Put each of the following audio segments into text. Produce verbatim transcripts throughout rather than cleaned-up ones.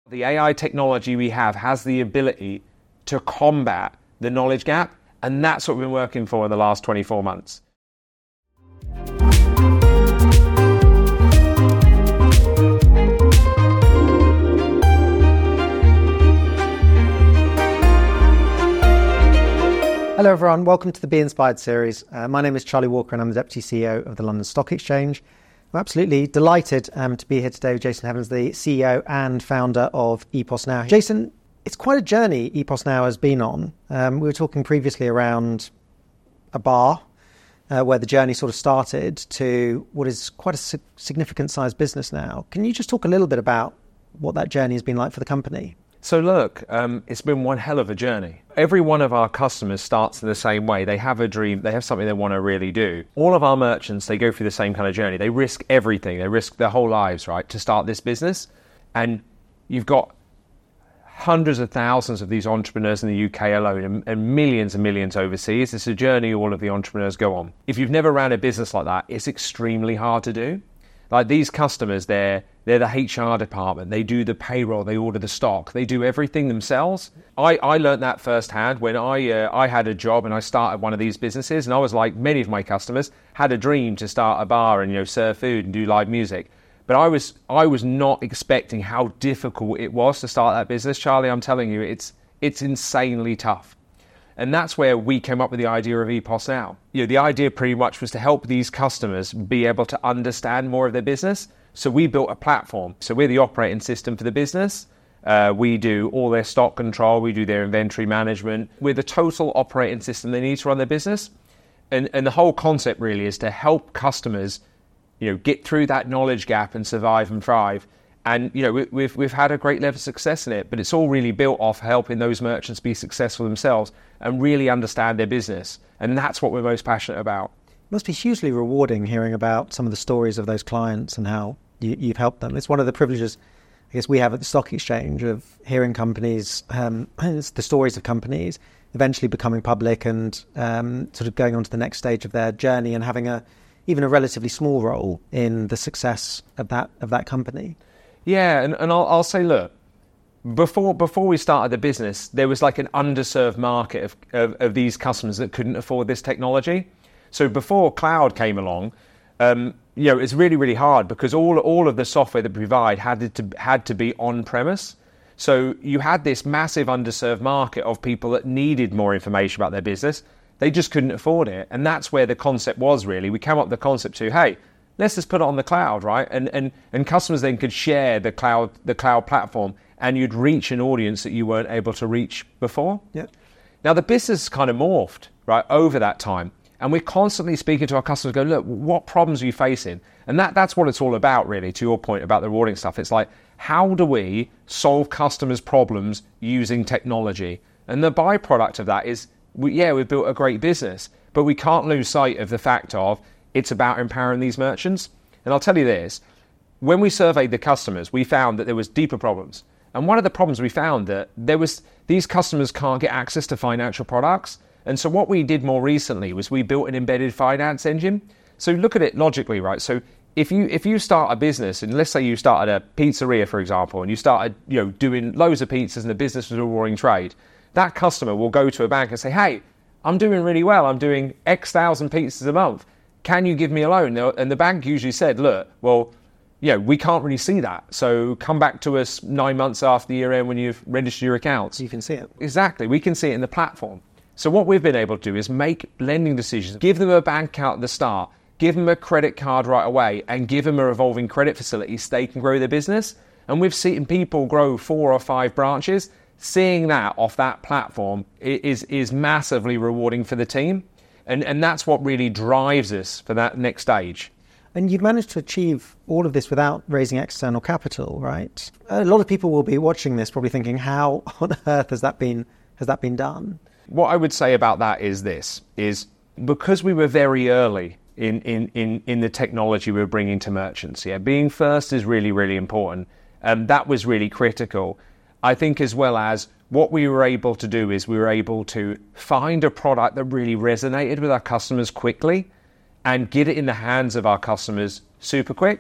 The A I technology we have has the ability to combat the knowledge gap, and that's what we've been working for in the last twenty-four months. Hello everyone, welcome to the Be Inspired series. Uh, my name is Charlie Walker and I'm the Deputy C E O of the London Stock Exchange. I'm absolutely delighted um, to be here today with Jason Heavens, the C E O and founder of Epos Now. Jason, it's quite a journey Epos Now has been on. Um, we were talking previously around a bar uh, where the journey sort of started to what is quite a si- significant sized business now. Can you just talk a little bit about what that journey has been like for the company? So look, um, it's been one hell of a journey. Every one of our customers starts in the same way. They have a dream, they have something they want to really do. All of our merchants, they go through the same kind of journey. They risk everything, they risk their whole lives, right, to start this business. And you've got hundreds of thousands of these entrepreneurs in the U K alone and, and millions and millions overseas. It's a journey all of the entrepreneurs go on. If you've never ran a business like that, it's extremely hard to do. Like these customers, they're they're the H R department. They do the payroll. They order the stock. They do everything themselves. I, I learned that firsthand when I uh, I had a job and I started one of these businesses. And I was like many of my customers, had a dream to start a bar and you know serve food and do live music. But I was I was not expecting how difficult it was to start that business, Charlie. I'm telling you, it's it's insanely tough. And that's where we came up with the idea of Epos Now. You know, the idea pretty much was to help these customers be able to understand more of their business. So we built a platform. So we're the operating system for the business. Uh, we do all their stock control. We do their inventory management. We're the total operating system they need to run their business. And, and the whole concept really is to help customers, you know, get through that knowledge gap and survive and thrive. And, you know, we, we've we've had a great level of success in it, but it's all really built off helping those merchants be successful themselves and really understand their business. And that's what we're most passionate about. It must be hugely rewarding hearing about some of the stories of those clients and how you, you've helped them. It's one of the privileges, I guess, we have at the Stock Exchange of hearing companies, um, the stories of companies eventually becoming public and um, sort of going on to the next stage of their journey and having a even a relatively small role in the success of that of that company. Yeah, and, and I'll, I'll say, look, before before we started the business, there was like an underserved market of, of, of these customers that couldn't afford this technology. So before cloud came along, um, you know, it's really, really hard because all all of the software that we provide had to had to be on premise. So you had this massive underserved market of people that needed more information about their business. They just couldn't afford it. And that's where the concept was really. We came up with the concept to, hey, let's just put it on the cloud, right? And and and customers then could share the cloud the cloud platform, and you'd reach an audience that you weren't able to reach before. Yeah. Now the business kind of morphed, right, over that time, and we're constantly speaking to our customers. Go, look, what problems are you facing? And that that's what it's all about, really. To your point about the rewarding stuff, it's like, how do we solve customers' problems using technology? And the byproduct of that is, we, yeah, we've built a great business, but we can't lose sight of the fact of it's about empowering these merchants. And I'll tell you this, when we surveyed the customers, we found that there was deeper problems. And one of the problems we found that there was these customers can't get access to financial products. And so what we did more recently was we built an embedded finance engine. So look at it logically, right? So if you if you start a business, and let's say you started a pizzeria, for example, and you started you know doing loads of pizzas and the business was a roaring trade, that customer will go to a bank and say, hey, I'm doing really well. I'm doing X thousand pizzas a month. Can you give me a loan? And the bank usually said, look, well, yeah, we can't really see that. So come back to us nine months after the year end when you've registered your accounts. You can see it. Exactly. We can see it in the platform. So what we've been able to do is make lending decisions, give them a bank account at the start, give them a credit card right away, and give them a revolving credit facility so they can grow their business. And we've seen people grow four or five branches. Seeing that off that platform is, is massively rewarding for the team. And and that's what really drives us for that next stage. And you've managed to achieve all of this without raising external capital, right? A lot of people will be watching this probably thinking, how on earth has that been has that been done? What I would say about that is this, is because we were very early in, in, in, in the technology we were bringing to merchants, yeah, being first is really, really important. And that was really critical. I think as well as what we were able to do is we were able to find a product that really resonated with our customers quickly and get it in the hands of our customers super quick.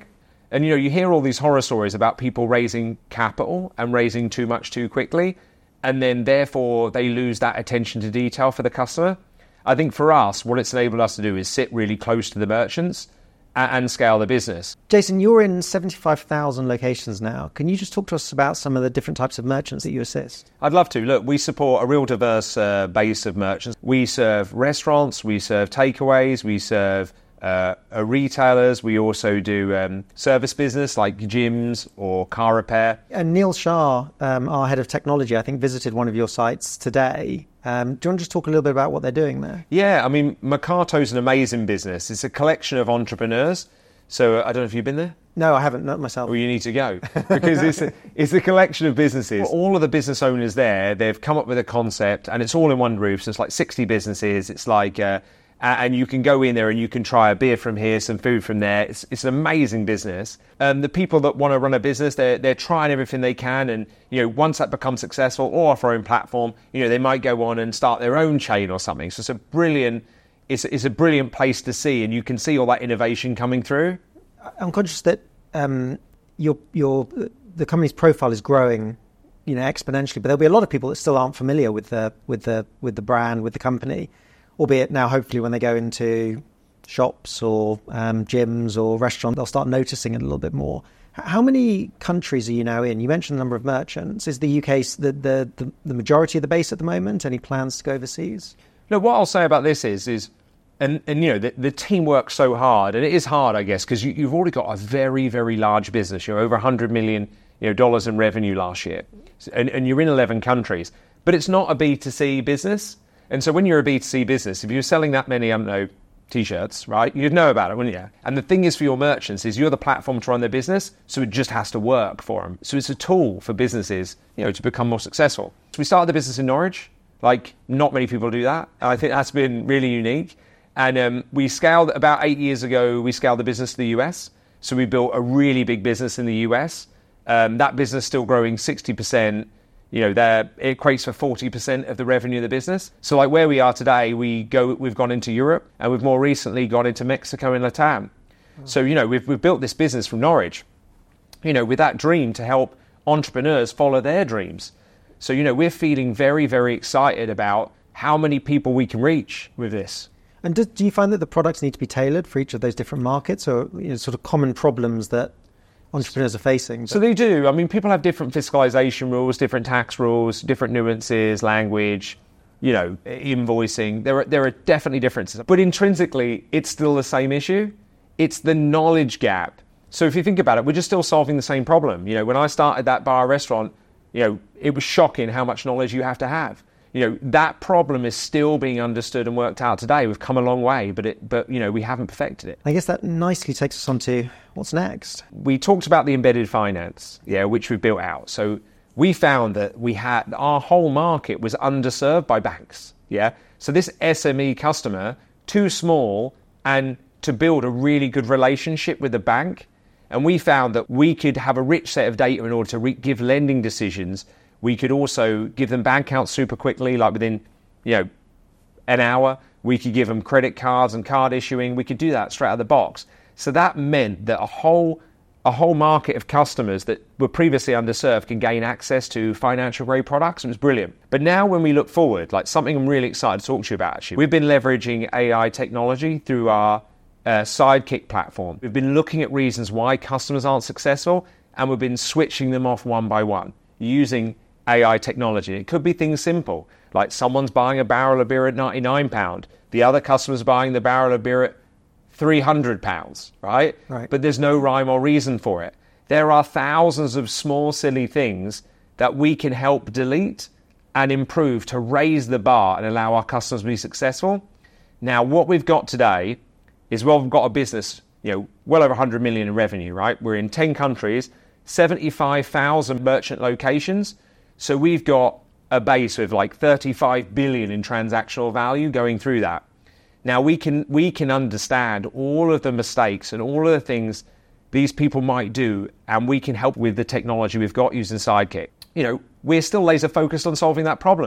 And, you know, you hear all these horror stories about people raising capital and raising too much too quickly, and then therefore they lose that attention to detail for the customer. I think for us, what it's enabled us to do is sit really close to the merchants and, and scale the business. Jason, you're in seventy-five thousand locations now. Can you just talk to us about some of the different types of merchants that you assist? I'd love to. Look, we support a real diverse uh, base of merchants. We serve restaurants, we serve takeaways, we serve uh, uh, retailers. We also do um, service business like gyms or car repair. And Neil Shah, um, our head of technology, I think visited one of your sites today. Um, do you want to just talk a little bit about what they're doing there? Yeah, I mean, Mercato's an amazing business. It's a collection of entrepreneurs. So I don't know if you've been there. No, I haven't, not myself. Well, you need to go because it's a, it's a collection of businesses. All of the business owners there, they've come up with a concept and it's all in one roof. So it's like sixty businesses. It's like, uh, and you can go in there and you can try a beer from here, some food from there. It's, it's an amazing business. Um, the people that want to run a business, they're, they're trying everything they can. And, you know, once that becomes successful or off their own platform, you know, they might go on and start their own chain or something. So it's a brilliant, it's, it's a brilliant place to see. And you can see all that innovation coming through. I'm conscious that um, your your the company's profile is growing, you know, exponentially. But there'll be a lot of people that still aren't familiar with the with the with the brand, with the company. Albeit now, hopefully, when they go into shops or um, gyms or restaurants, they'll start noticing it a little bit more. How many countries are you now in? You mentioned the number of merchants. Is the U K the the, the, the majority of the base at the moment? Any plans to go overseas? No. What I'll say about this is is. And, and you know, the, the team works so hard, and it is hard, I guess, because you, you've already got a very, very large business. You're over one hundred million you know, dollars in revenue last year, and, and you're in eleven countries. But it's not a B two C business. And so when you're a B two C business, if you're selling that many, I don't know, T-shirts, right, you'd know about it, wouldn't you? And the thing is for your merchants is you're the platform to run their business, so it just has to work for them. So it's a tool for businesses, you know, to become more successful. So we started the business in Norwich. Like, not many people do that. I think that's been really unique. And um, we scaled, about eight years ago, we scaled the business to the U S. So we built a really big business in the U S. Um, that business still growing sixty percent. You know, there it equates for forty percent of the revenue of the business. So like where we are today, we go, we've gone into Europe, and we've more recently gone into Mexico and Latam. Oh. So, you know, we've, we've built this business from Norwich, you know, with that dream to help entrepreneurs follow their dreams. So, you know, we're feeling very, very excited about how many people we can reach with this. And do, do you find that the products need to be tailored for each of those different markets, or you know, sort of common problems that entrepreneurs are facing? So they do. I mean, people have different fiscalization rules, different tax rules, different nuances, language, you know, invoicing. There are there are definitely differences. But intrinsically, it's still the same issue. It's the knowledge gap. So if you think about it, we're just still solving the same problem. You know, when I started that bar restaurant, you know, it was shocking how much knowledge you have to have. You know, that problem is still being understood and worked out today. We've come a long way, but, it, but you know, we haven't perfected it. I guess that nicely takes us on to what's next. We talked about the embedded finance, yeah, which we built out. So we found that we had, our whole market was underserved by banks, yeah. So this S M E customer, too small, and to build a really good relationship with the bank. And we found that we could have a rich set of data in order to re- give lending decisions. We could also give them bank accounts super quickly, like within, you know, an hour. We could give them credit cards and card issuing. We could do that straight out of the box. So that meant that a whole a whole market of customers that were previously underserved can gain access to financial grade products, and it's brilliant. But now when we look forward, like something I'm really excited to talk to you about, actually, we've been leveraging A I technology through our uh, Sidekick platform. We've been looking at reasons why customers aren't successful, and we've been switching them off one by one using A I technology. It could be things simple, like someone's buying a barrel of beer at ninety-nine pounds, the other customer's buying the barrel of beer at three hundred pounds, right? Right? But there's no rhyme or reason for it. There are thousands of small, silly things that we can help delete and improve to raise the bar and allow our customers to be successful. Now, what we've got today is, well, we've got a business, you know, well over one hundred million in revenue, right? We're in ten countries, seventy-five thousand merchant locations. So we've got a base with like thirty-five billion in transactional value going through that. Now we can we can understand all of the mistakes and all of the things these people might do, and we can help with the technology we've got using Sidekick. You know, we're still laser focused on solving that problem.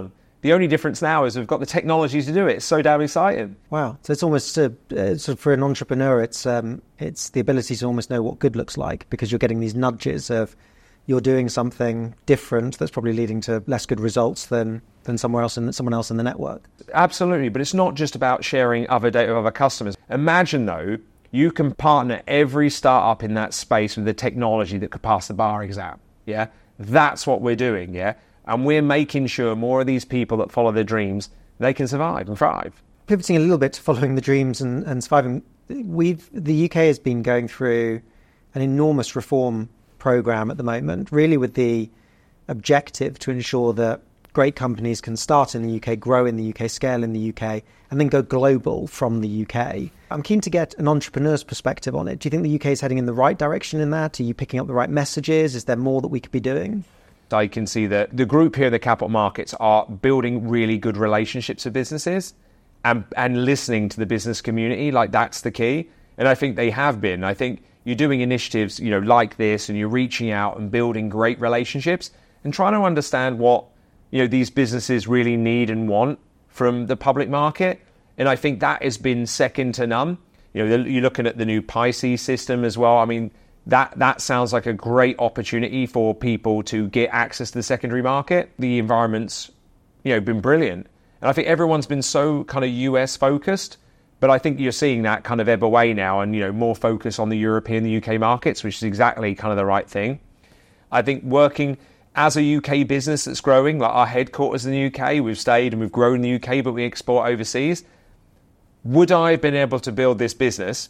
The only difference now is we've got the technology to do it. It's so damn exciting. Wow. So it's almost, uh, uh, sort of for an entrepreneur, it's um, it's the ability to almost know what good looks like, because you're getting these nudges of you're doing something different that's probably leading to less good results than than somewhere else in someone else in the network. Absolutely, but it's not just about sharing other data with other customers. Imagine though, you can partner every startup in that space with the technology that could pass the bar exam. Yeah, that's what we're doing. Yeah, and we're making sure more of these people that follow their dreams, they can survive and thrive. Pivoting a little bit to following the dreams and, and surviving, we've the U K has been going through an enormous reform program at the moment, really with the objective to ensure that great companies can start in the U K, grow in the U K, scale in the U K, and then go global from the U K. I'm keen to get an entrepreneur's perspective on it. Do you think the U K is heading in the right direction in that? Are you picking up the right messages? Is there more that we could be doing? I can see that the group here, the capital markets, are building really good relationships with businesses and, and listening to the business community. Like, that's the key. And I think they have been. I think you're doing initiatives, you know, like this, and you're reaching out and building great relationships and trying to understand what, you know, these businesses really need and want from the public market. And I think that has been second to none. You know, you're looking at the new Pisces system as well. I mean, that that sounds like a great opportunity for people to get access to the secondary market. The environment's, you know, been brilliant. And I think everyone's been so kind of U S focused, but I think you're seeing that kind of ebb away now and, you know, more focus on the European, the U K markets, which is exactly kind of the right thing. I think working as a U K business that's growing, like our headquarters in the U K, we've stayed and we've grown in the U K, but we export overseas. Would I have been able to build this business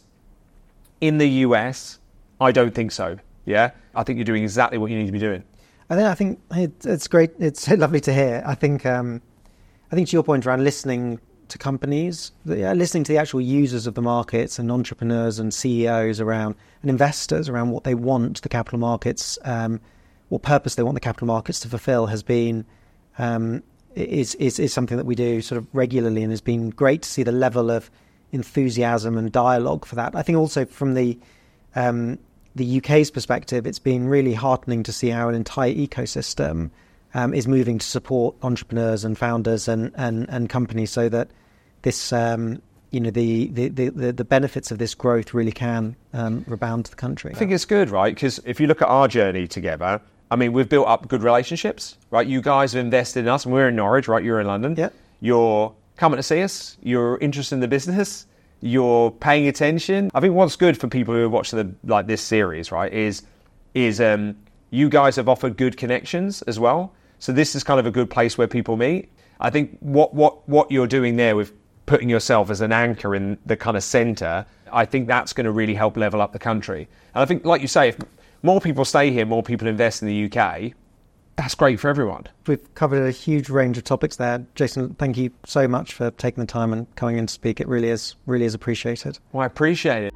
in the U S? I don't think so. Yeah, I think you're doing exactly what you need to be doing. I think I think it, it's great. It's lovely to hear. I think um, I think to your point around listening to companies, yeah, listening to the actual users of the markets and entrepreneurs and C E Os around and investors around what they want the capital markets, um, what purpose they want the capital markets to fulfill, has been um, is, is is something that we do sort of regularly, and has been great to see the level of enthusiasm and dialogue for that. I think also from the um, the U K's perspective, it's been really heartening to see how an entire ecosystem um, is moving to support entrepreneurs and founders and, and, and companies, so that this, um, you know, the, the, the, the benefits of this growth really can um, rebound to the country. I think it's good, right? Because if you look at our journey together, I mean, we've built up good relationships, right? You guys have invested in us, and we're in Norwich, right? You're in London. Yeah. You're coming to see us. You're interested in the business. You're paying attention. I think what's good for people who watch the like this series, right, is is um, you guys have offered good connections as well. So this is kind of a good place where people meet. I think what what what you're doing there with putting yourself as an anchor in the kind of centre, I think that's going to really help level up the country. And I think, like you say, if more people stay here, more people invest in the U K, that's great for everyone. We've covered a huge range of topics there. Jason, thank you so much for taking the time and coming in to speak. It really is, really is appreciated. Well, I appreciate it.